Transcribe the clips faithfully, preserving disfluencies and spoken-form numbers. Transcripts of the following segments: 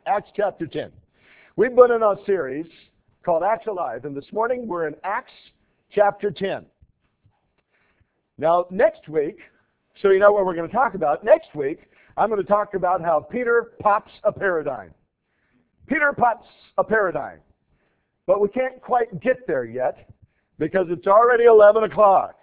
Acts chapter ten. We've been in our series called Acts Alive, and this morning we're in Acts chapter ten. Now, next week, so you know what we're going to talk about, next week I'm going to talk about how Peter pops a paradigm. Peter pops a paradigm. But we can't quite get there yet because it's already eleven o'clock.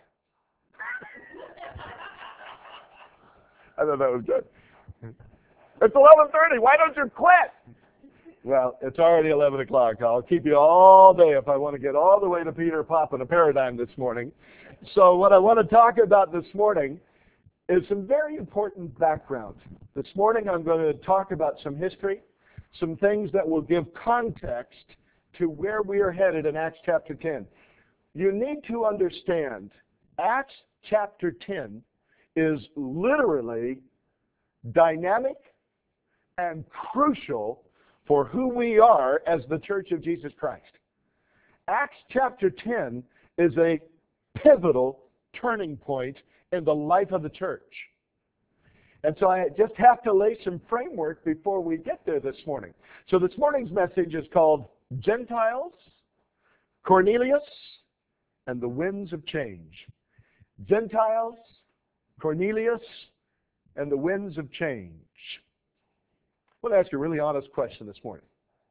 I thought that was good. It's eleven thirty. Why don't you quit? Well, it's already eleven o'clock. I'll keep you all day if I want to get all the way to Peter popping a paradigm this morning. So what I want to talk about this morning is some very important background. This morning I'm going to talk about some history, some things that will give context to where we are headed in Acts chapter ten. You need to understand Acts chapter ten is literally dynamic and crucial for who we are as the Church of Jesus Christ. Acts chapter ten is a pivotal turning point in the life of the church. And so I just have to lay some framework before we get there this morning. So this morning's message is called Gentiles, Cornelius, and the Winds of Change. Gentiles, Cornelius, and the Winds of Change. I want to ask you a really honest question this morning.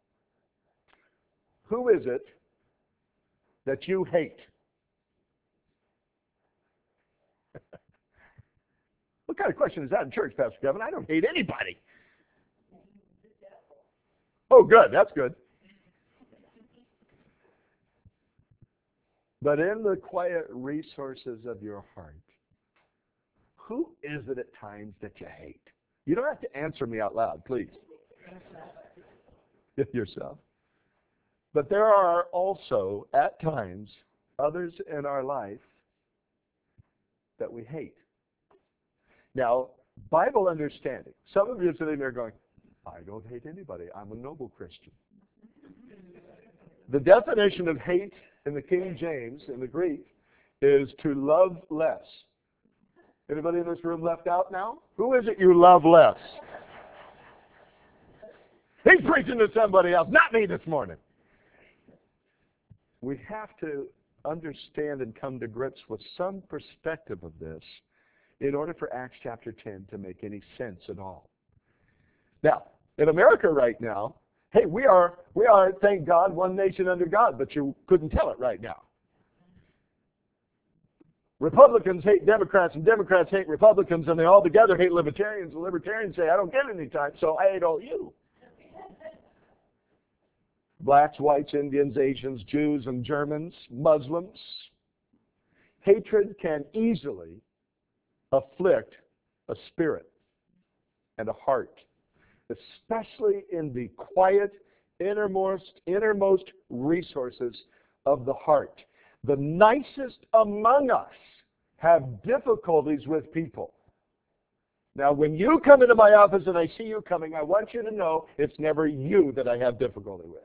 Who is it that you hate? What kind of question is that in church, Pastor Kevin? I don't hate anybody. Oh, good. That's good. But in the quiet resources of your heart, who is it at times that you hate? You don't have to answer me out loud, please. Yourself. But there are also, at times, others in our life that we hate. Now, Bible understanding. Some of you are sitting there going, I don't hate anybody. I'm a noble Christian. The definition of hate in the King James, in the Greek, is to love less. Anybody in this room left out now? Who is it you love less? He's preaching to somebody else, not me this morning. We have to understand and come to grips with some perspective of this in order for Acts chapter ten to make any sense at all. Now, in America right now, hey, we are, we are, thank God, one nation under God, but you couldn't tell it right now. Republicans hate Democrats, and Democrats hate Republicans, and they all together hate Libertarians, and Libertarians say, I don't get any time, so I hate all you. Blacks, whites, Indians, Asians, Jews, and Germans, Muslims. Hatred can easily afflict a spirit and a heart, especially in the quiet, innermost, innermost resources of the heart. The nicest among us have difficulties with people. Now, when you come into my office and I see you coming, I want you to know it's never you that I have difficulty with.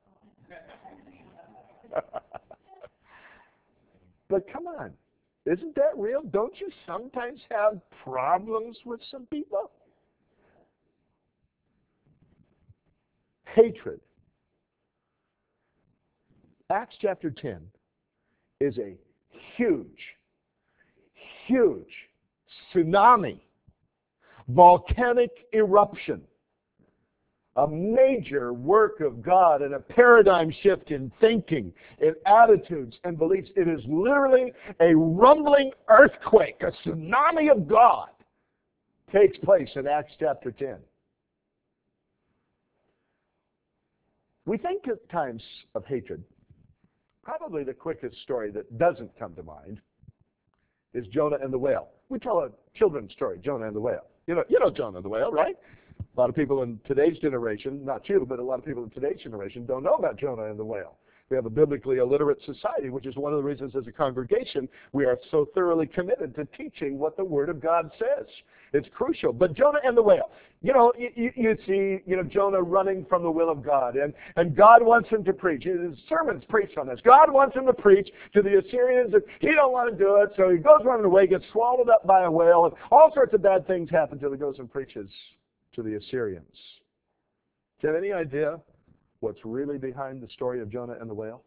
But come on, isn't that real? Don't you sometimes have problems with some people? Hatred. Acts chapter ten is a huge, huge tsunami, volcanic eruption, a major work of God and a paradigm shift in thinking, in attitudes and beliefs. It is literally a rumbling earthquake, a tsunami of God takes place in Acts chapter ten. We think at times of hatred. Probably the quickest story that doesn't come to mind is Jonah and the whale. We tell a children's story, Jonah and the whale. You know, you know Jonah and the whale, right? A lot of people in today's generation, not you, but a lot of people in today's generation don't know about Jonah and the whale. We have a biblically illiterate society, which is one of the reasons as a congregation we are so thoroughly committed to teaching what the Word of God says. It's crucial. But Jonah and the whale, you know, you, you see, you know, Jonah running from the will of God, and, and God wants him to preach. His sermons preach on this. God wants him to preach to the Assyrians, and he don't want to do it, so he goes running away, gets swallowed up by a whale, and all sorts of bad things happen until he goes and preaches to the Assyrians. Do you have any idea what's really behind the story of Jonah and the whale?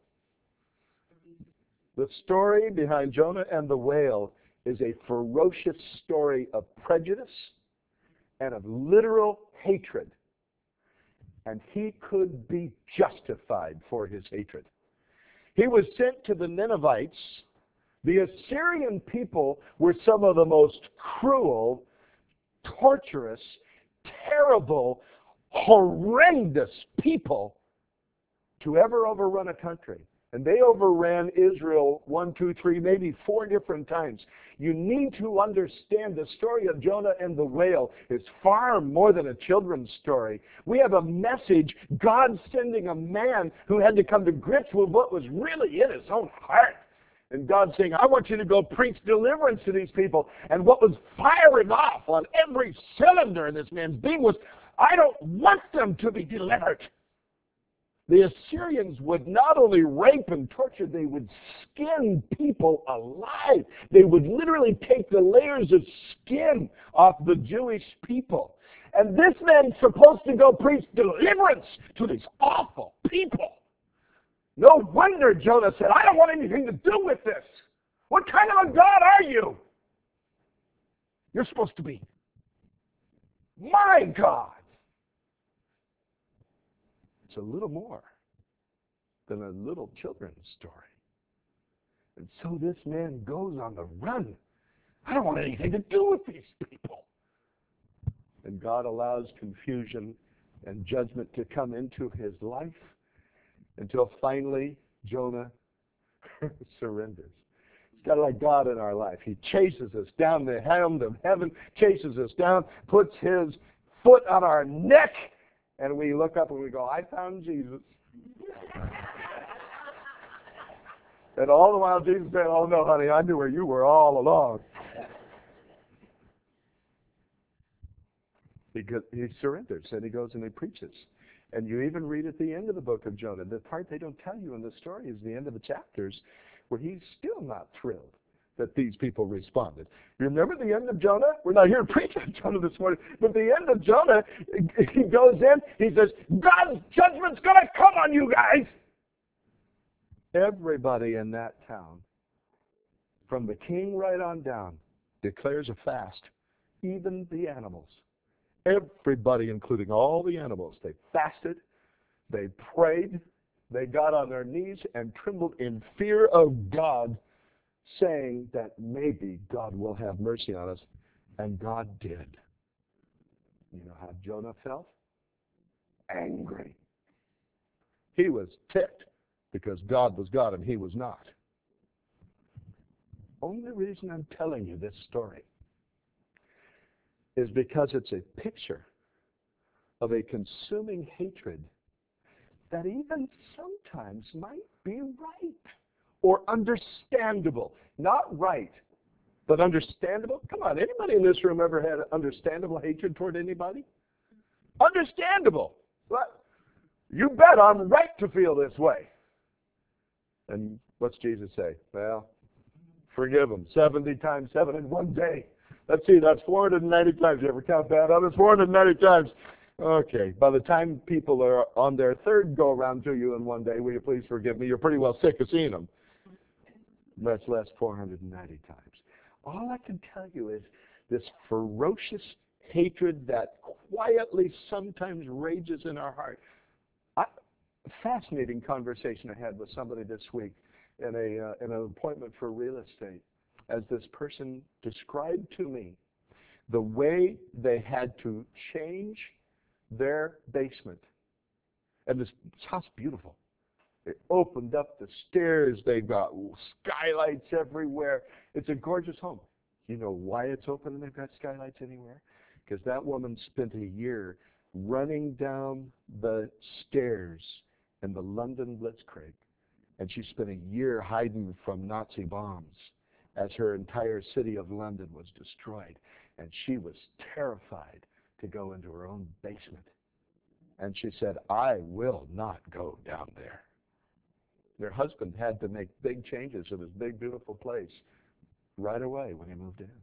The story behind Jonah and the whale is a ferocious story of prejudice and of literal hatred. And he could be justified for his hatred. He was sent to the Ninevites. The Assyrian people were some of the most cruel, torturous, terrible, horrendous people to ever overrun a country. And they overran Israel one, two, three, maybe four different times. You need to understand the story of Jonah and the whale is far more than a children's story. We have a message, God sending a man who had to come to grips with what was really in his own heart. And God saying, I want you to go preach deliverance to these people. And what was firing off on every cylinder in this man's being was, I don't want them to be delivered. The Assyrians would not only rape and torture, they would skin people alive. They would literally take the layers of skin off the Jewish people. And this man's supposed to go preach deliverance to these awful people. No wonder Jonah said, I don't want anything to do with this. What kind of a God are you? You're supposed to be my God. It's a little more than a little children's story. And so this man goes on the run. I don't want anything to do with these people. And God allows confusion and judgment to come into his life until finally Jonah surrenders. It's kind of like God in our life. He chases us down the hound of heaven, chases us down, puts his foot on our neck, and we look up and we go, I found Jesus. And all the while Jesus said, oh no, honey, I knew where you were all along. Because he surrenders and he goes and he preaches. And you even read at the end of the book of Jonah, the part they don't tell you in the story is the end of the chapters where he's still not thrilled that these people responded. You remember the end of Jonah? We're not here to preach on Jonah this morning, but the end of Jonah, he goes in, he says, God's judgment's going to come on you guys. Everybody in that town, from the king right on down, declares a fast. Even the animals. Everybody, including all the animals, they fasted, they prayed, they got on their knees and trembled in fear of God, saying that maybe God will have mercy on us. And God did. You know how Jonah felt? Angry. He was ticked because God was God and he was not. Only reason I'm telling you this story is because it's a picture of a consuming hatred that even sometimes might be right or understandable. Not right, but understandable. Come on, anybody in this room ever had understandable hatred toward anybody? Understandable. But you bet I'm right to feel this way. And what's Jesus say? Well, forgive them seventy times seven in one day. Let's see, that's four hundred ninety times. You ever count that up? It's four hundred ninety times. Okay, by the time people are on their third go-around to you in one day, will you please forgive me? You're pretty well sick of seeing them. Much less four hundred ninety times. All I can tell you is this ferocious hatred that quietly sometimes rages in our heart. I, a fascinating conversation I had with somebody this week in, a, uh, in an appointment for real estate, as this person described to me the way they had to change their basement. And this, this house is beautiful. They opened up the stairs. They've got skylights everywhere. It's a gorgeous home. You know why it's open and they've got skylights anywhere? Because that woman spent a year running down the stairs in the London Blitzkrieg. And she spent a year hiding from Nazi bombs as her entire city of London was destroyed. And she was terrified to go into her own basement. And she said, I will not go down there. Their husband had to make big changes to this big, beautiful place right away when he moved in.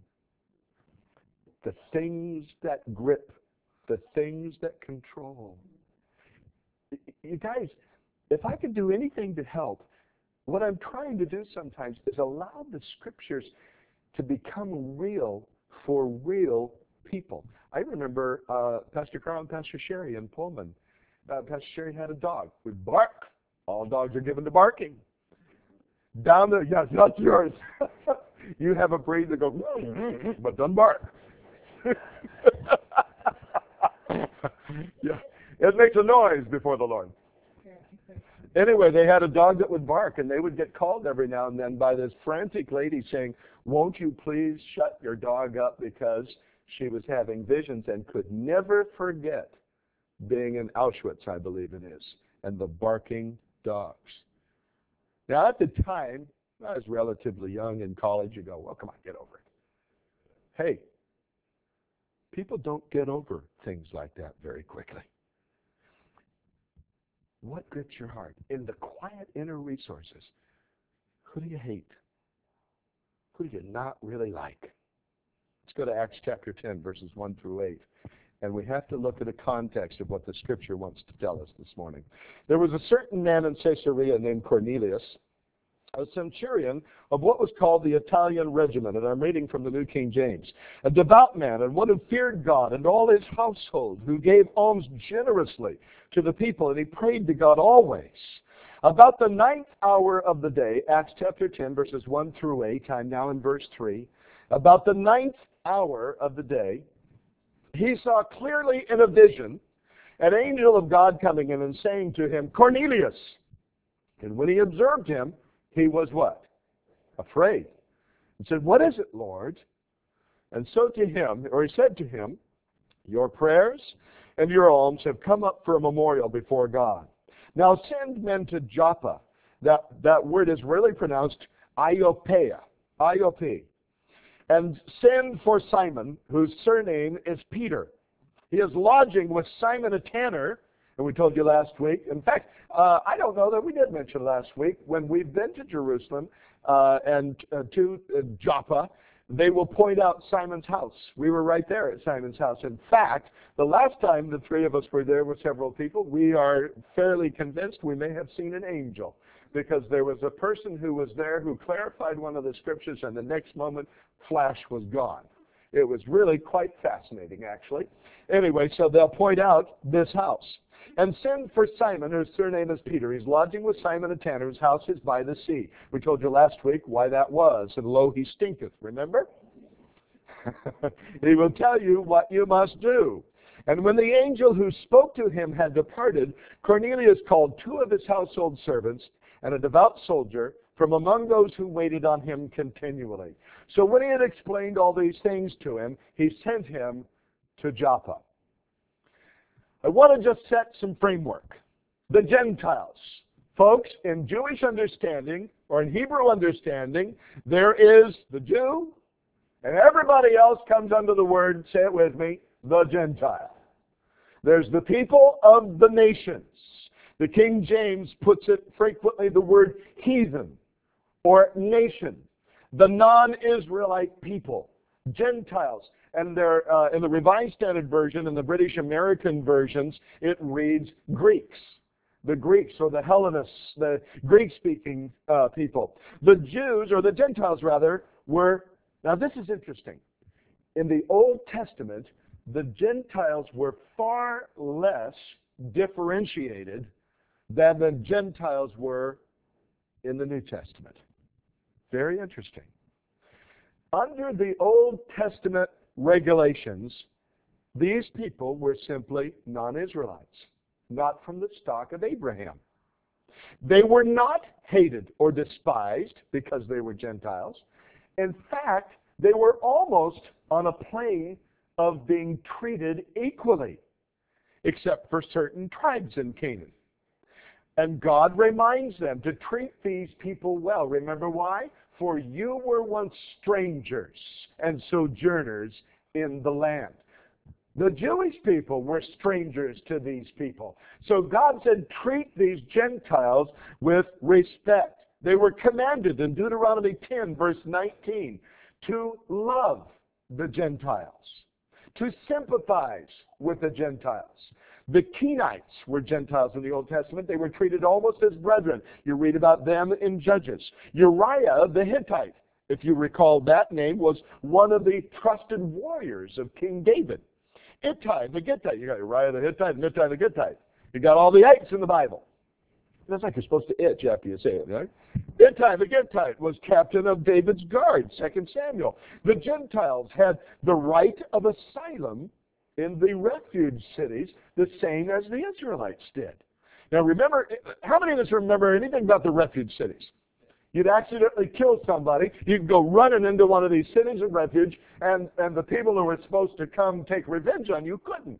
The things that grip, the things that control. you guys, if I can do anything to help, what I'm trying to do sometimes is allow the Scriptures to become real for real people. I remember uh, Pastor Carl and Pastor Sherry in Pullman. Uh, Pastor Sherry had a dog would bark. All dogs are given to barking. Down the, yes, that's yours. You have a breed that goes, but doesn't bark. Yeah, it makes a noise before the Lord. Anyway, they had a dog that would bark, and they would get called every now and then by this frantic lady saying, won't you please shut your dog up, because she was having visions and could never forget being in Auschwitz, I believe it is, and the barking dogs. Now, at the time, I was relatively young in college. You go, well, come on, get over it. Hey, people don't get over things like that very quickly. What grips your heart? In the quiet inner resources, who do you hate? Who do you not really like? Let's go to Acts chapter ten, verses one through eight. And we have to look at the context of what the Scripture wants to tell us this morning. There was a certain man in Caesarea named Cornelius, a centurion of what was called the Italian regiment, and I'm reading from the New King James, a devout man and one who feared God and all his household, who gave alms generously to the people, and he prayed to God always. About the ninth hour of the day, Acts chapter ten, verses one through eight, I'm now in verse three, about the ninth hour of the day, he saw clearly in a vision an angel of God coming in and saying to him, Cornelius. And when he observed him, he was what? Afraid. He said, what is it, Lord? And so to him, or he said to him, your prayers and your alms have come up for a memorial before God. Now send men to Joppa. That, that word is really pronounced Iopeia, Iope. And send for Simon, whose surname is Peter. He is lodging with Simon a tanner, and we told you last week. In fact, uh, I don't know that we did mention last week, when we've been to Jerusalem uh, and uh, to uh, Joppa, they will point out Simon's house. We were right there at Simon's house. In fact, the last time the three of us were there with several people, we are fairly convinced we may have seen an angel, because there was a person who was there who clarified one of the Scriptures, and the next moment, flash was gone. It was really quite fascinating, actually. Anyway, so they'll point out this house. And send for Simon, whose surname is Peter. He's lodging with Simon a tanner, whose house is by the sea. We told you last week why that was. And lo, he stinketh, remember? He will tell you what you must do. And when the angel who spoke to him had departed, Cornelius called two of his household servants and a devout soldier from among those who waited on him continually. So when he had explained all these things to him, he sent him to Joppa. I want to just set some framework. The Gentiles. Folks, in Jewish understanding, or in Hebrew understanding, there is the Jew, and everybody else comes under the word, say it with me, the Gentile. There's the people of the nations. The King James puts it frequently the word heathen, or nation. The non-Israelite people, Gentiles. And they're, uh, in the Revised Standard Version and the British American versions, it reads Greeks. The Greeks, or the Hellenists, the Greek-speaking uh, people. The Jews, or the Gentiles rather, were, now this is interesting. In the Old Testament, the Gentiles were far less differentiated than the Gentiles were in the New Testament. Very interesting. Under the Old Testament regulations, these people were simply non-Israelites, not from the stock of Abraham. They were not hated or despised because they were Gentiles. In fact, they were almost on a plane of being treated equally, except for certain tribes in Canaan. And God reminds them to treat these people well. Remember why? For you were once strangers and sojourners in the land. The Jewish people were strangers to these people. So God said, treat these Gentiles with respect. They were commanded in Deuteronomy ten, verse nineteen, to love the Gentiles, to sympathize with the Gentiles. The Kenites were Gentiles in the Old Testament. They were treated almost as brethren. You read about them in Judges. Uriah the Hittite, if you recall that name, was one of the trusted warriors of King David. Ittai the Gittite. You got Uriah the Hittite and Ittai the Gittite. You got all the ites in the Bible. That's like you're supposed to itch after you say it, right? Ittai the Gittite was captain of David's guard, Second Samuel. The Gentiles had the right of asylum in the refuge cities, the same as the Israelites did. Now remember, how many of us remember anything about the refuge cities? You'd accidentally kill somebody, you'd go running into one of these cities of refuge, and, and the people who were supposed to come take revenge on you couldn't.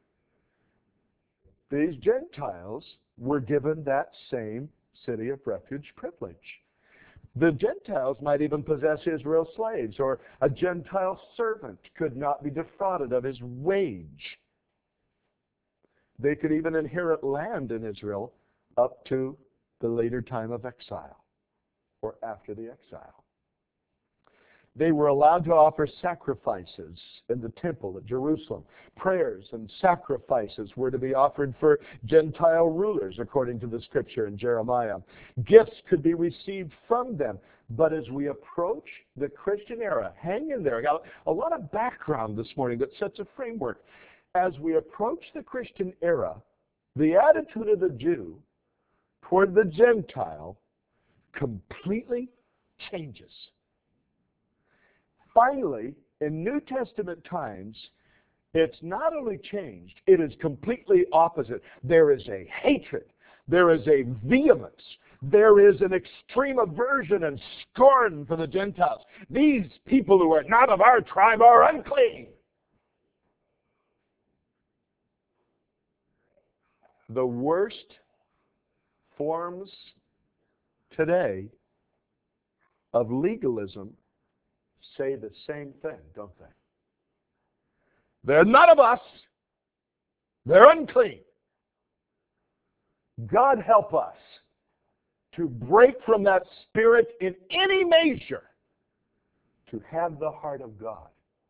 These Gentiles were given that same city of refuge privilege. The Gentiles might even possess Israel's slaves, or a Gentile servant could not be defrauded of his wage. They could even inherit land in Israel up to the later time of exile, or after the exile. They were allowed to offer sacrifices in the temple at Jerusalem. Prayers and sacrifices were to be offered for Gentile rulers, according to the scripture in Jeremiah. Gifts could be received from them. But as we approach the Christian era, hang in there. I got a lot of background this morning that sets a framework. As we approach the Christian era, the attitude of the Jew toward the Gentile completely changes. Finally, in New Testament times, it's not only changed, it is completely opposite. There is a hatred. There is a vehemence. There is an extreme aversion and scorn for the Gentiles. These people who are not of our tribe are unclean. The worst forms today of legalism say the same thing, don't they? They're none of us. They're unclean. God help us to break from that spirit in any measure to have the heart of God.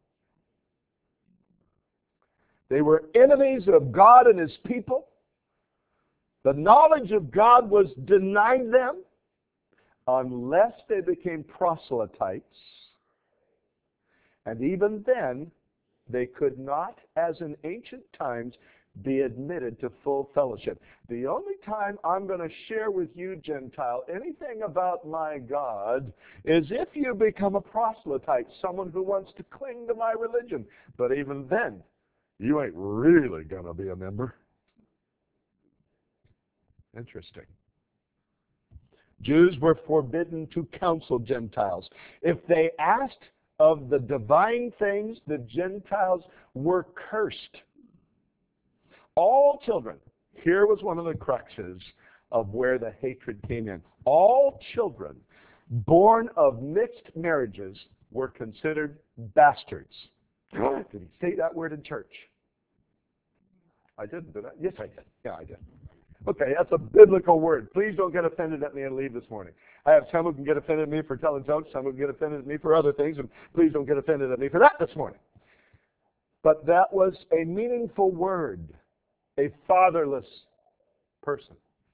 They were enemies of God and His people. The knowledge of God was denied them unless they became proselytes. And even then, they could not, as in ancient times, be admitted to full fellowship. The only time I'm going to share with you, Gentile, anything about my God is if you become a proselyte, someone who wants to cling to my religion. But even then, you ain't really going to be a member. Interesting. Jews were forbidden to counsel Gentiles. If they asked of the divine things, the Gentiles were cursed. All children, here was one of the cruxes of where the hatred came in. All children born of mixed marriages were considered bastards. Did he say that word in church? I didn't, did I? Yes, I did. Yeah, I did. Okay, that's a biblical word. Please don't get offended at me and leave this morning. I have some who can get offended at me for telling jokes, some who can get offended at me for other things, and please don't get offended at me for that this morning. But that was a meaningful word, a fatherless person.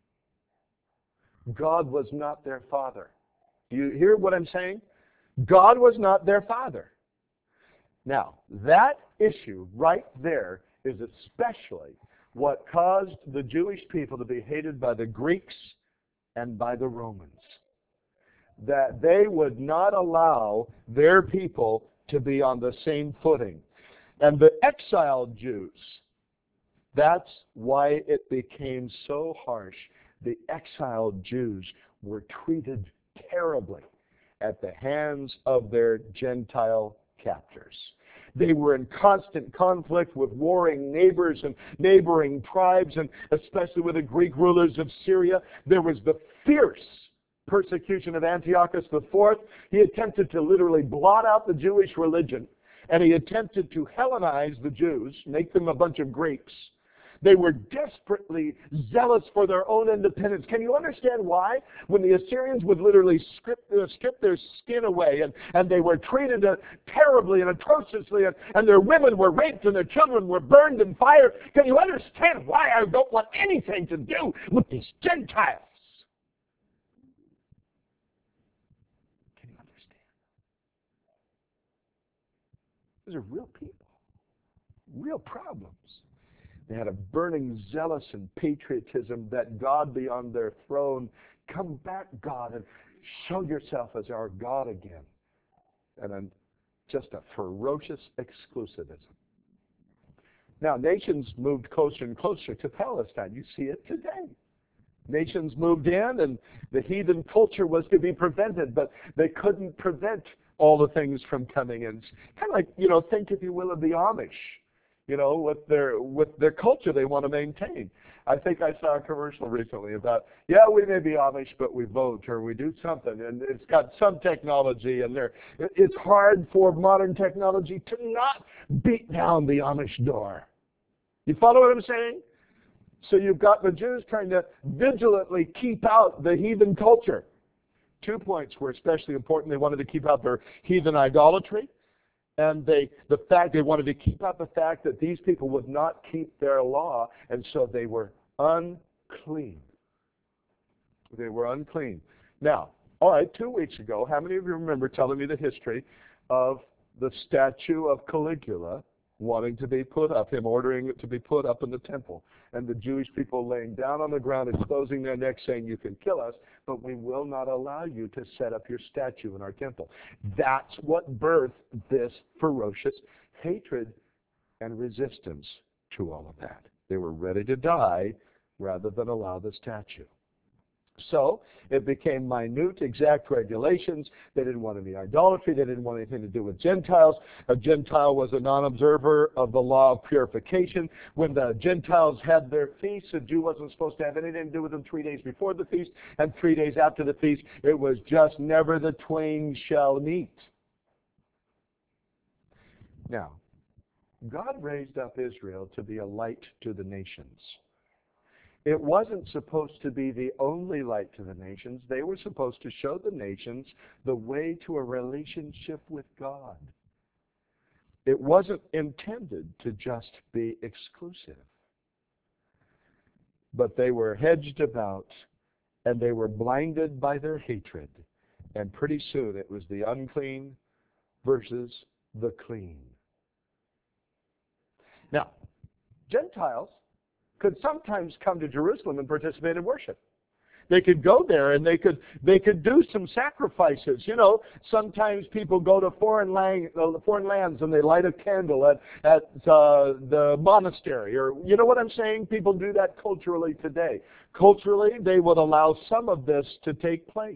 God was not their father. Do you hear what I'm saying? God was not their father. Now, that issue right there is especially what caused the Jewish people to be hated by the Greeks and by the Romans. That they would not allow their people to be on the same footing. And the exiled Jews, that's why it became so harsh. The exiled Jews were treated terribly at the hands of their Gentile captors. They were in constant conflict with warring neighbors and neighboring tribes, and especially with the Greek rulers of Syria. There was the fierce persecution of Antiochus the Fourth. He attempted to literally blot out the Jewish religion, and he attempted to Hellenize the Jews, make them a bunch of Greeks. They were desperately zealous for their own independence. Can you understand why? When the Assyrians would literally strip, uh, strip their skin away, and, and they were treated uh, terribly and atrociously, and, and their women were raped and their children were burned in fire. Can you understand why I don't want anything to do with these Gentiles? Can you understand? These are real people, real problems. They had a burning zealous and patriotism that God be on their throne. Come back, God, and show yourself as our God again. And then just a ferocious exclusivism. Now, nations moved closer and closer to Palestine. You see it today. Nations moved in, and the heathen culture was to be prevented, but they couldn't prevent all the things from coming in. Kind of like, you know, think, if you will, of the Amish. You know, with their with their culture they want to maintain. I think I saw a commercial recently about, yeah, we may be Amish, but we vote or we do something, and it's got some technology, and there it's hard for modern technology to not beat down the Amish door. You follow what I'm saying? So you've got the Jews trying to vigilantly keep out the heathen culture. Two points were especially important. They wanted to keep out their heathen idolatry. And they, the fact they wanted to keep out the fact that these people would not keep their law, and so they were unclean. They were unclean. Now, all right, two weeks ago, how many of you remember telling me the history of the statue of Caligula wanting to be put up, him ordering it to be put up in the temple, and the Jewish people laying down on the ground, exposing their necks, saying, you can kill us, but we will not allow you to set up your statue in our temple. That's what birthed this ferocious hatred and resistance to all of that. They were ready to die rather than allow the statue. So it became minute, exact regulations. They didn't want any idolatry. They didn't want anything to do with Gentiles. A Gentile was a non-observer of the law of purification. When the Gentiles had their feasts, a Jew wasn't supposed to have anything to do with them three days before the feast and three days after the feast. It was just never the twain shall meet. Now, God raised up Israel to be a light to the nations. It wasn't supposed to be the only light to the nations. They were supposed to show the nations the way to a relationship with God. It wasn't intended to just be exclusive. But they were hedged about, and they were blinded by their hatred. And pretty soon it was the unclean versus the clean. Now, Gentiles could sometimes come to Jerusalem and participate in worship. They could go there and they could they could do some sacrifices. You know, sometimes people go to foreign, lang, uh, foreign lands and they light a candle at, at uh, the monastery. Or, you know what I'm saying? People do that culturally today. Culturally, they would allow some of this to take place.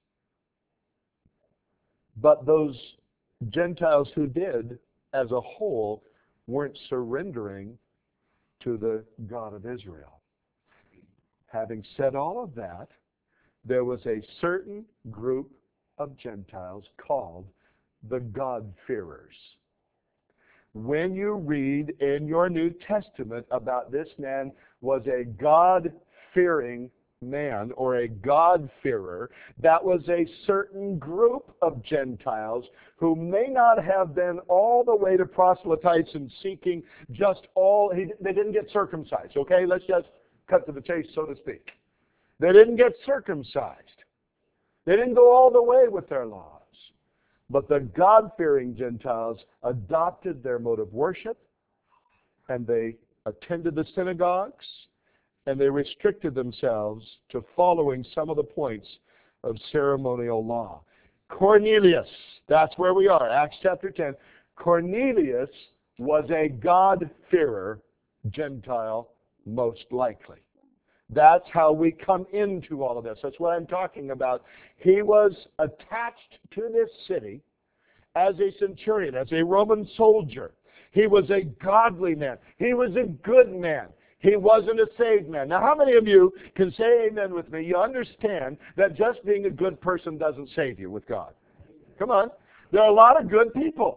But those Gentiles who did, as a whole, weren't surrendering to the God of Israel. Having said all of that, there was a certain group of Gentiles called the God-fearers. When you read in your New Testament about this man was a God-fearing man or a God-fearer, that was a certain group of Gentiles who may not have been all the way to proselytes and seeking just all, they didn't get circumcised, okay? Let's just cut to the chase, so to speak. They didn't get circumcised. They didn't go all the way with their laws. But the God-fearing Gentiles adopted their mode of worship, and they attended the synagogues, and they restricted themselves to following some of the points of ceremonial law. Cornelius, that's where we are, Acts chapter ten. Cornelius was a God-fearer Gentile, most likely. That's how we come into all of this. That's what I'm talking about. He was attached to this city as a centurion, as a Roman soldier. He was a godly man. He was a good man. He wasn't a saved man. Now, how many of you can say amen with me? You understand that just being a good person doesn't save you with God. Come on. There are a lot of good people.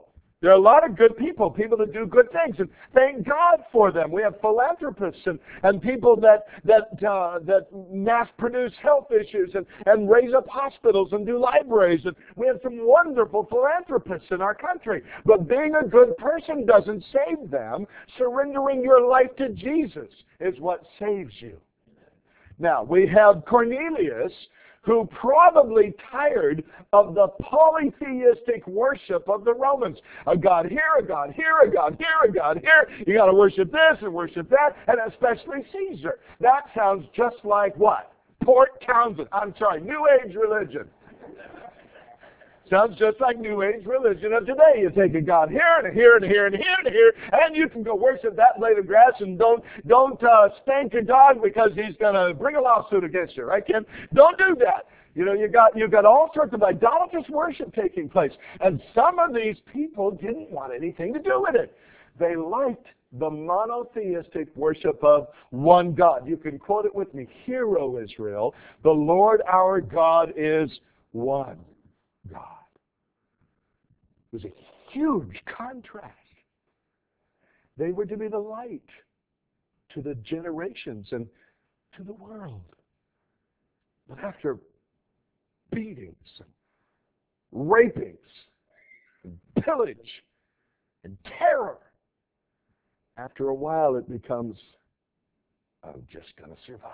There are a lot of good people, people that do good things, and thank God for them. We have philanthropists and, and people that that uh, that mass-produce health issues and, and raise up hospitals and do libraries. And we have some wonderful philanthropists in our country. But being a good person doesn't save them. Surrendering your life to Jesus is what saves you. Now, we have Cornelius, who probably tired of the polytheistic worship of the Romans. A God here, a God here, a God here, a God here. You got to worship this and worship that, and especially Caesar. That sounds just like what? Port Townsend. I'm sorry, New Age religion. Sounds just like New Age religion of today. You take a God here and a here and a here and a here and a here, and you can go worship that blade of grass, and don't don't uh, spank your dog because he's going to bring a lawsuit against you, right, Ken? Don't do that. You know, you got you got all sorts of idolatrous worship taking place, and some of these people didn't want anything to do with it. They liked the monotheistic worship of one God. You can quote it with me. Hear, O Israel, the Lord our God is one God. It was a huge contrast. They were to be the light to the generations and to the world. But after beatings, and rapings, and pillage, and terror, after a while it becomes, I'm just going to survive.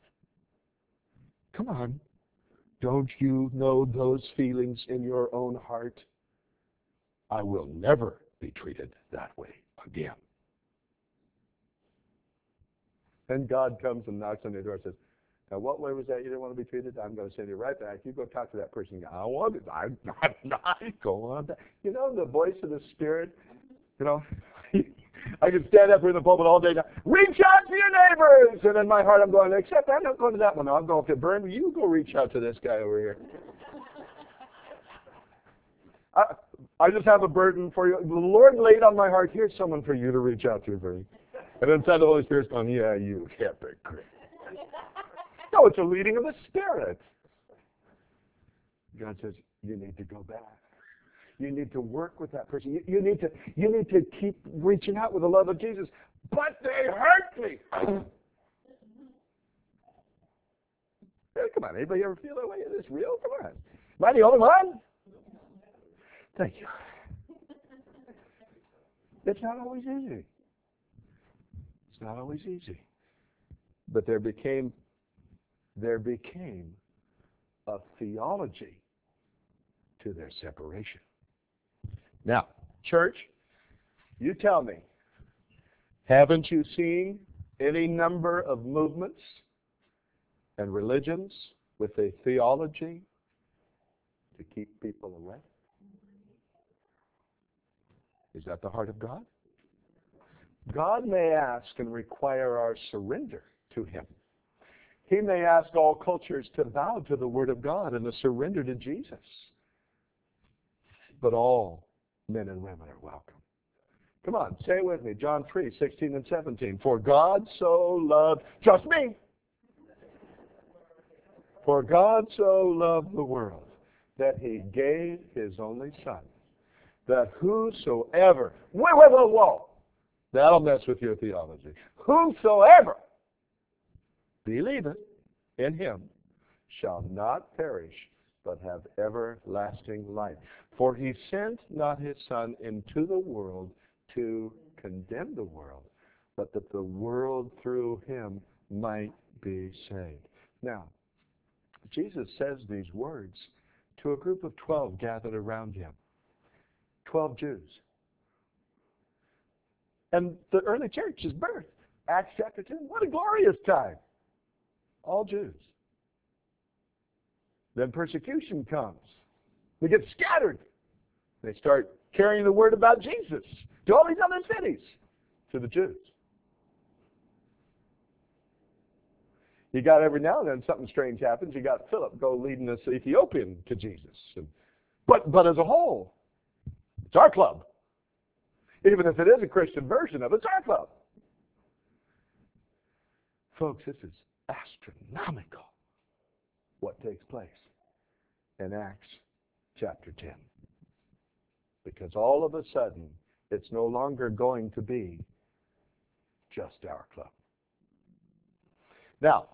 Come on. Don't you know those feelings in your own heart? I will never be treated that way again. And God comes and knocks on your door and says, now what way was that you didn't want to be treated? I'm going to send you right back. You go talk to that person. I don't want it. I'm not, not. Go on. You know the voice of the Spirit? You know, I can stand up here in the pulpit all day now. Reach out to your neighbors. And in my heart I'm going, except I'm not going to that one. No, I'm going to Burn. You go reach out to this guy over here. I, I just have a burden for you. The Lord laid on my heart, here's someone for you to reach out to, Bernie. And inside the Holy Spirit's going, yeah, you hypocrite. No, it's a leading of the Spirit. God says, you need to go back. You need to work with that person. You, you need to you need to keep reaching out with the love of Jesus. But they hurt me. Hey, come on, anybody ever feel that way? Is this real? Come on. Am I the only one? Thank you. It's not always easy. It's not always easy. But there became there became a theology to their separation. Now, church, you tell me, haven't you seen any number of movements and religions with a theology to keep people away? Is that the heart of God? God may ask and require our surrender to Him. He may ask all cultures to bow to the Word of God and to surrender to Jesus. But all men and women are welcome. Come on, say it with me. John three, sixteen and seventeen. For God so loved, trust me. For God so loved the world that He gave His only Son, that whosoever, wait, wait, whoa, whoa. That'll mess with your theology. Whosoever believeth in Him shall not perish, but have everlasting life. For He sent not His Son into the world to condemn the world, but that the world through Him might be saved. Now, Jesus says these words to a group of twelve gathered around Him. Twelve Jews. And the early church is birthed. Acts chapter two. What a glorious time. All Jews. Then persecution comes. They get scattered. They start carrying the word about Jesus to all these other cities, to the Jews. You got every now and then something strange happens. You got Philip go leading this Ethiopian to Jesus. And, but, but as a whole, it's our club. Even if it is a Christian version of it, it's our club. Folks, this is astronomical what takes place in Acts chapter ten. Because all of a sudden, it's no longer going to be just our club. Now,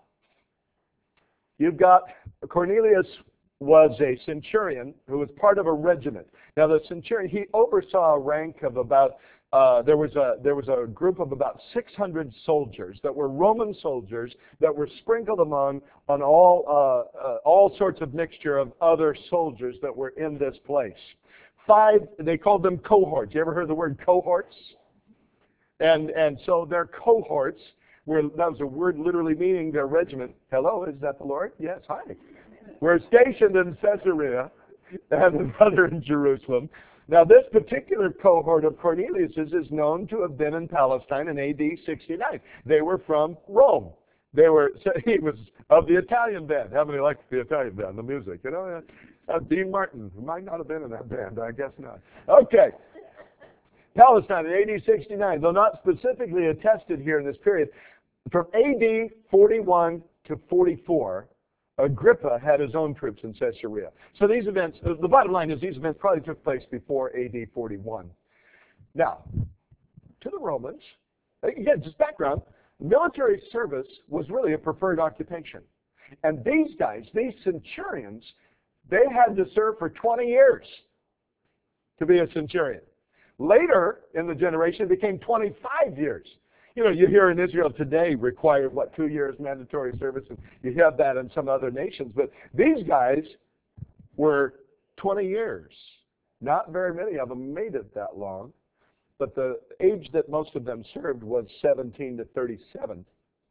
you've got Cornelius was a centurion who was part of a regiment. Now, the centurion, he oversaw a rank of about, uh, there was a there was a group of about six hundred soldiers that were Roman soldiers that were sprinkled among on all uh, uh, all sorts of mixture of other soldiers that were in this place. Five, they called them cohorts. You ever heard the word cohorts? And and so their cohorts were, that was a word literally meaning their regiment. Hello, is that the Lord? Yes, hi. We're stationed in Caesarea and another in Jerusalem. Now, this particular cohort of Cornelius's is known to have been in Palestine in A D sixty-nine. They were from Rome. They were, he was of the Italian band. How many like the Italian band, the music? You know, uh, Dean Martin, who might not have been in that band, I guess not. Okay. Palestine in A D sixty-nine, though not specifically attested here in this period, from A D forty-one to forty-four, Agrippa had his own troops in Caesarea. So these events, the bottom line is these events probably took place before A D forty-one. Now, to the Romans, again, just background, military service was really a preferred occupation. And these guys, these centurions, they had to serve for twenty years to be a centurion. Later in the generation, it became twenty-five years. You know, you hear in Israel today required, what, two years mandatory service, and you have that in some other nations. But these guys were twenty years. Not very many of them made it that long. But the age that most of them served was seventeen to thirty-seven.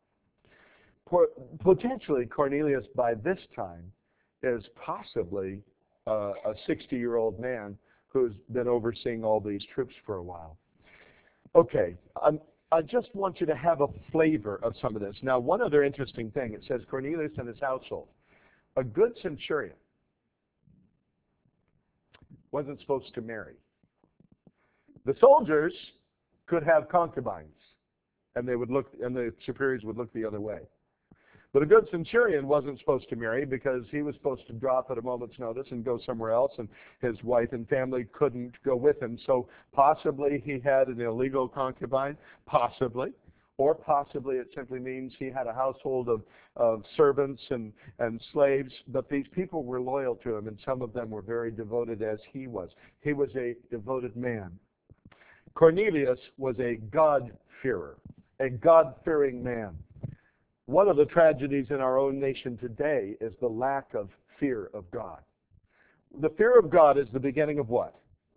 Potentially, Cornelius, by this time, is possibly uh, a sixty-year-old man who's been overseeing all these troops for a while. Okay, I'm, I just want you to have a flavor of some of this. Now, one other interesting thing, it says Cornelius and his household. A good centurion wasn't supposed to marry. The soldiers could have concubines, and they would look, and the superiors would look the other way. But a good centurion wasn't supposed to marry because he was supposed to drop at a moment's notice and go somewhere else, and his wife and family couldn't go with him. So possibly he had an illegal concubine, possibly, or possibly it simply means he had a household of, of servants and, and slaves, but these people were loyal to him, and some of them were very devoted as he was. He was a devoted man. Cornelius was a God-fearer, a God-fearing man. One of the tragedies in our own nation today is the lack of fear of God. The fear of God is the beginning of what?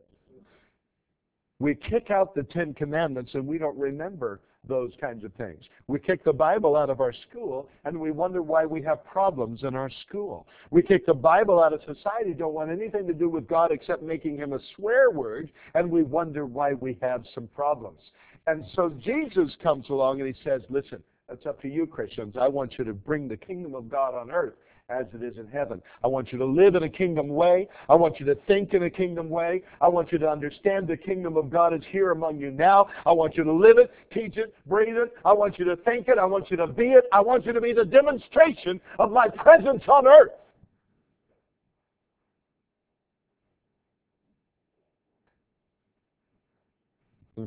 We kick out the Ten Commandments and we don't remember those kinds of things. We kick the Bible out of our school and we wonder why we have problems in our school. We kick the Bible out of society, don't want anything to do with God except making him a swear word, and we wonder why we have some problems. And so Jesus comes along and he says, listen, it's up to you, Christians. I want you to bring the kingdom of God on earth as it is in heaven. I want you to live in a kingdom way. I want you to think in a kingdom way. I want you to understand the kingdom of God is here among you now. I want you to live it, teach it, breathe it. I want you to think it. I want you to be it. I want you to be the demonstration of my presence on earth. Hmm.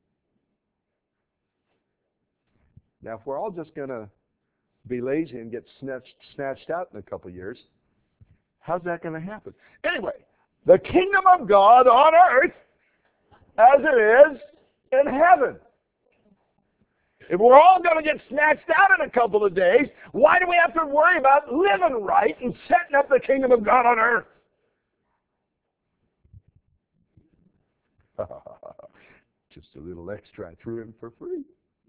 Now, if we're all just going to be lazy and get snatched, snatched out in a couple of years, how's that going to happen? Anyway, the kingdom of God on earth as it is in heaven. If we're all going to get snatched out in a couple of days, why do we have to worry about living right and setting up the kingdom of God on earth? Just a little extra I threw in for free.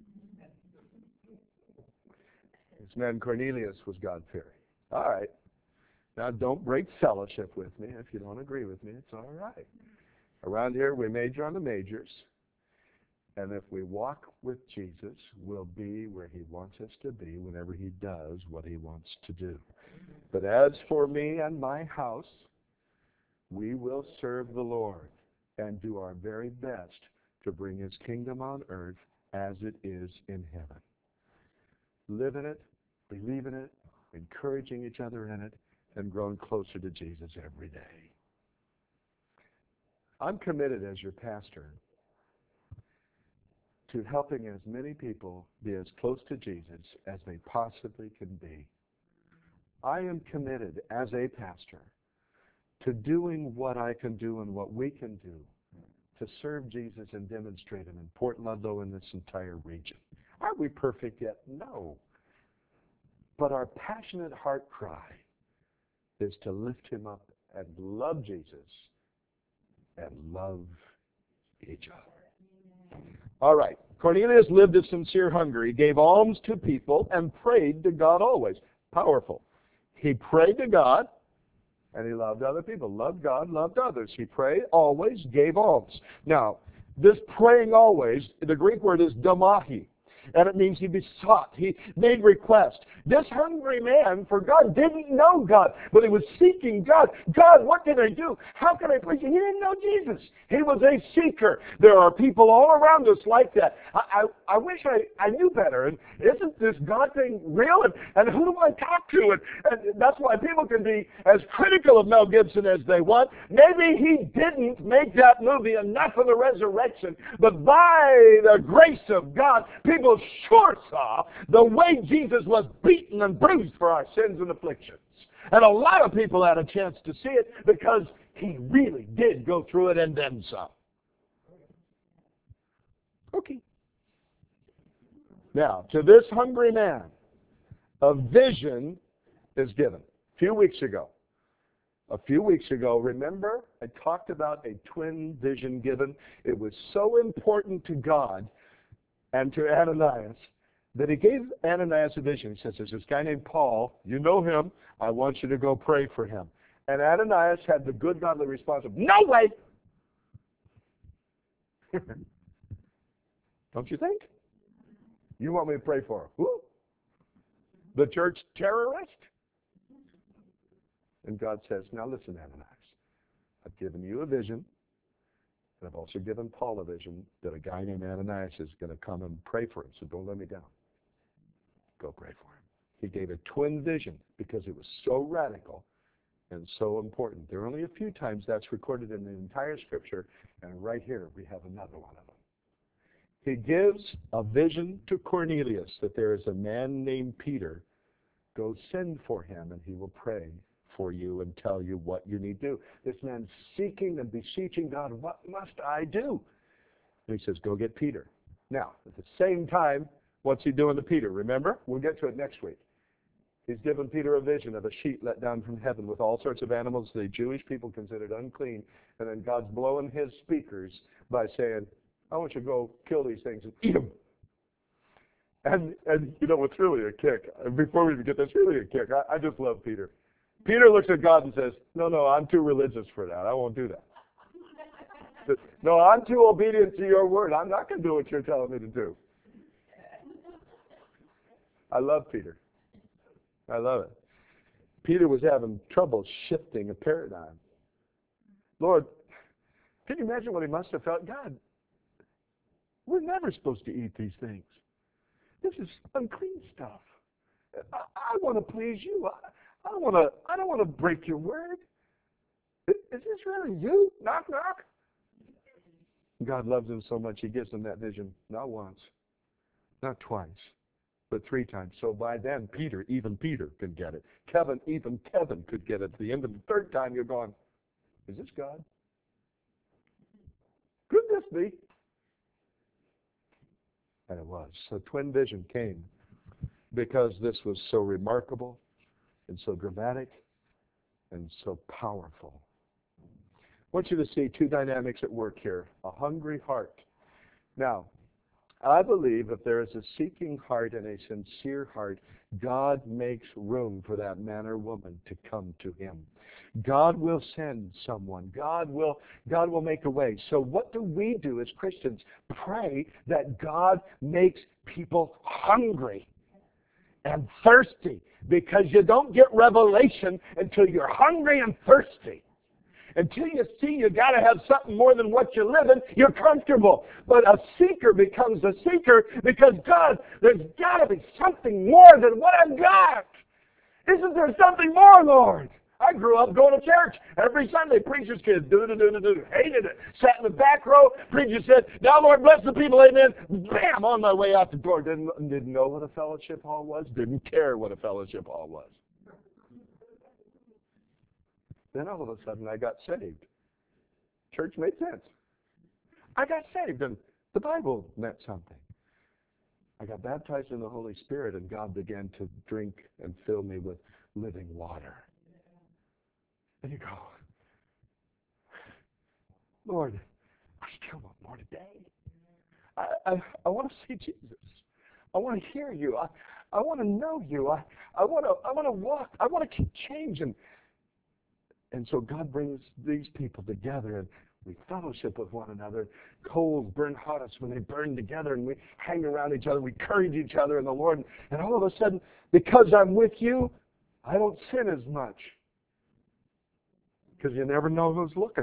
This man Cornelius was God-fearing. All right. Now, don't break fellowship with me. If you don't agree with me, it's all right. Around here, we major on the majors. And if we walk with Jesus, we'll be where he wants us to be whenever he does what he wants to do. But as for me and my house, we will serve the Lord and do our very best to bring his kingdom on earth as it is in heaven. Live in it, believe in it, encouraging each other in it, and growing closer to Jesus every day. I'm committed as your pastor to helping as many people be as close to Jesus as they possibly can be. I am committed as a pastor to doing what I can do and what we can do to serve Jesus and demonstrate Him in Port Ludlow and this entire region. Are we perfect yet? No. But our passionate heart cry is to lift Him up and love Jesus and love each other. All right. Cornelius lived a sincere hunger. He gave alms to people and prayed to God always. Powerful. He prayed to God, and he loved other people. Loved God, loved others. He prayed always, gave alms. Now, this praying always, the Greek word is damahi. And it means he besought. He made request. This hungry man for God didn't know God, but he was seeking God. God, what can I do? How can I please you? He didn't know Jesus. He was a seeker. There are people all around us like that. I, I, I wish I, I knew better. And isn't this God thing real? And, and who do I talk to? And, and that's why people can be as critical of Mel Gibson as they want. Maybe he didn't make that movie enough of the resurrection, but by the grace of God, people sure saw the way Jesus was beaten and bruised for our sins and afflictions. And a lot of people had a chance to see it because he really did go through it and then some. Okay. Now, to this hungry man, a vision is given. A few weeks ago, a few weeks ago, remember, I talked about a twin vision given. It was so important to God and to Ananias that he gave Ananias a vision. He says, there's this guy named Paul. You know him. I want you to go pray for him. And Ananias had the good godly response of, no way! Don't you think? You want me to pray for him? Who? The church terrorist? And God says, now listen, Ananias. I've given you a vision. And I've also given Paul a vision that a guy named Ananias is going to come and pray for him. So don't let me down. Go pray for him. He gave a twin vision because it was so radical and so important. There are only a few times that's recorded in the entire Scripture, and right here we have another one of them. He gives a vision to Cornelius that there is a man named Peter. Go send for him, and he will pray for you and tell you what you need to do. This man's seeking and beseeching God, what must I do? And he says, go get Peter. Now, at the same time, what's he doing to Peter? Remember? We'll get to it next week. He's given Peter a vision of a sheet let down from heaven with all sorts of animals the Jewish people considered unclean. And then God's blowing his speakers by saying, I want you to go kill these things and eat them. And, and you know what's really a kick? Before we even get this, really a kick. I, I just love Peter. Peter looks at God and says, no, no, I'm too religious for that. I won't do that. No, I'm too obedient to your word. I'm not going to do what you're telling me to do. I love Peter. I love it. Peter was having trouble shifting a paradigm. Lord, can you imagine what he must have felt? God, we're never supposed to eat these things. This is unclean stuff. I, I want to please you. I, I don't want to. I don't want to break your word. Is, is this really you? Knock, knock. God loves him so much, he gives him that vision not once, not twice, but three times. So by then, Peter, even Peter, could get it. Kevin, even Kevin could get it. At the end of the third time, you're going, is this God? Could this be? And it was. So twin vision came because this was so remarkable and so dramatic and so powerful. I want you to see two dynamics at work here. A hungry heart. Now, I believe if there is a seeking heart and a sincere heart, God makes room for that man or woman to come to him. God will send someone. God will, God will make a way. So what do we do as Christians? Pray that God makes people hungry and thirsty, because you don't get revelation until you're hungry and thirsty. Until you see you got to have something more than what you're living, you're comfortable. But a seeker becomes a seeker because, God, there's got to be something more than what I've got. Isn't there something more, Lord? I I grew up going to church every Sunday. Preacher's kids, do-do-do-do-do. Hated it. Sat in the back row. Preacher said, now, Lord, bless the people, amen. Bam, on my way out the door. Didn't, didn't know what a fellowship hall was. Didn't care what a fellowship hall was. Then all of a sudden, I got saved. Church made sense. I got saved, and the Bible meant something. I got baptized in the Holy Spirit, and God began to drink and fill me with living water. And you go, Lord, I still want more today. I, I, I want to see Jesus. I want to hear you. I, I want to know you. I, I want to I want to walk. I want to keep changing. And so God brings these people together, and we fellowship with one another. Coals burn hottest when they burn together, and we hang around each other. We encourage each other in the Lord. And all of a sudden, because I'm with you, I don't sin as much. Because you never know who's looking.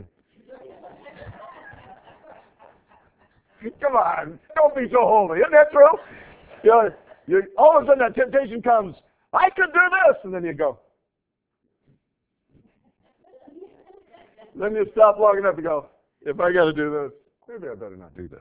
Come on, don't be so holy. Isn't that true? You know, you, all of a sudden that temptation comes, I could do this, and then you go. Then you stop long enough to go, if I got to do this, maybe I better not do this.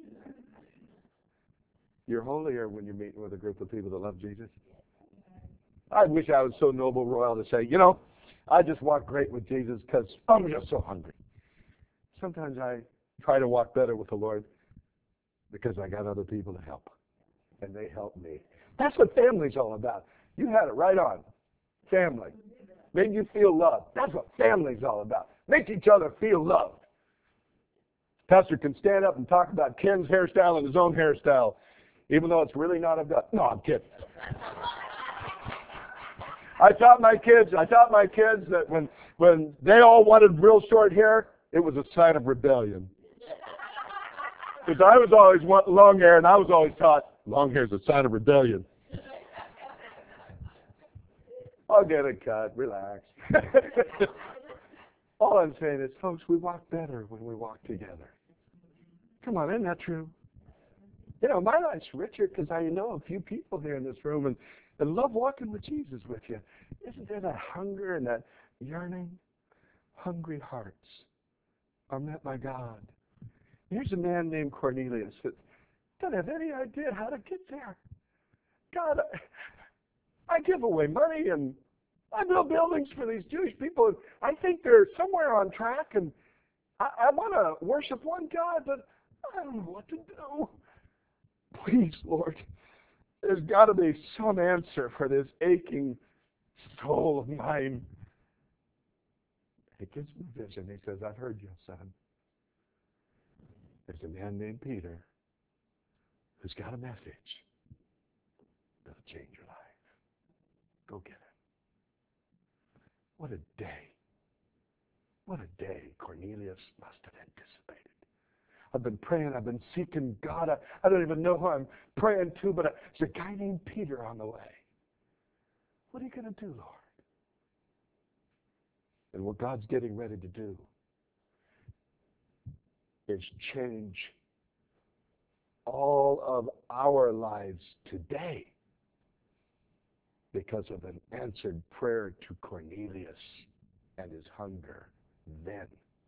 You're holier when you're meeting with a group of people that love Jesus. I wish I was so noble, royal to say, you know, I just walk great with Jesus because I'm just so hungry. Sometimes I try to walk better with the Lord because I got other people to help, and they help me. That's what family's all about. You had it right on. Family. Make you feel loved. That's what family's all about. Make each other feel loved. Pastor can stand up and talk about Ken's hairstyle and his own hairstyle, even though it's really not of God. No, I'm kidding. I taught my kids, I taught my kids that when, when they all wanted real short hair, it was a sign of rebellion. Because I was always want long hair, and I was always taught long hair is a sign of rebellion. I'll get it cut. Relax. All I'm saying is, folks, we walk better when we walk together. Come on, isn't that true? You know, my life's richer because I know a few people here in this room and, and love walking with Jesus with you. Isn't there that hunger and that yearning? Hungry hearts are met by God. Here's a man named Cornelius that doesn't have any idea how to get there. God, I, I give away money and I build buildings for these Jewish people. And I think they're somewhere on track, and I, I want to worship one God, but I don't know what to do. Please, Lord, there's got to be some answer for this aching soul of mine. He gives me a vision. He says, I've heard you, son. There's a man named Peter who's got a message that'll change your life. Go get it. What a day. What a day Cornelius must have anticipated. I've been praying. I've been seeking God. I, I don't even know who I'm praying to, but there's a guy named Peter on the way. What are you going to do, Lord? And what God's getting ready to do is change all of our lives today because of an answered prayer to Cornelius and his hunger then.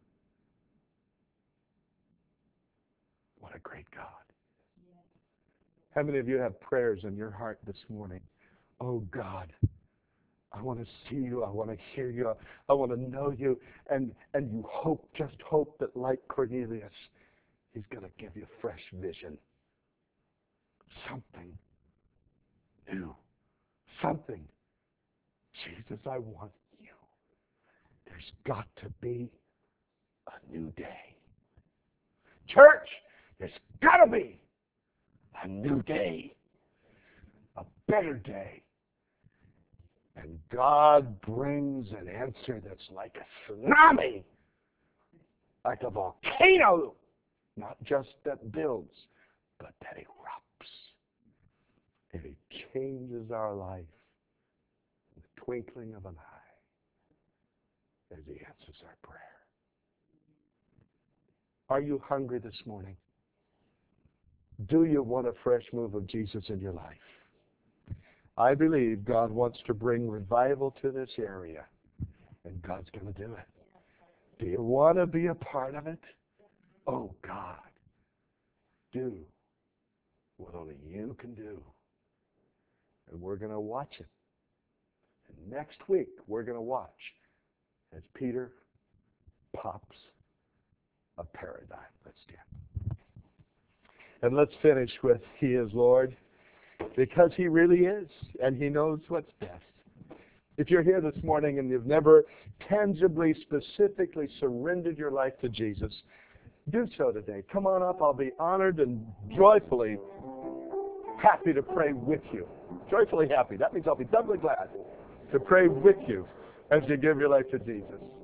What a great God. How many of you have prayers in your heart this morning? Oh God, I want to see you. I want to hear you. I want to know you. And, and you hope, just hope that like Cornelius, he's going to give you fresh vision. Something new. Something. Jesus, I want you. There's got to be a new day. Church, there's got to be a new day. A better day. And God brings an answer that's like a tsunami. Like a volcano. Not just that builds, but that erupts. And it changes our life in the twinkling of an eye as he answers our prayer. Are you hungry this morning? Do you want a fresh move of Jesus in your life? I believe God wants to bring revival to this area. And And God's going to do it. Do you want to be a part of it? Oh, God, do what only you can do. And we're going to watch it. And next week, we're going to watch as Peter pops a paradigm. Let's stand. And let's finish with He is Lord, because He really is, and He knows what's best. If you're here this morning and you've never tangibly, specifically surrendered your life to Jesus, do so today. Come on up. I'll be honored and joyfully happy to pray with you. Joyfully happy. That means I'll be doubly glad to pray with you as you give your life to Jesus.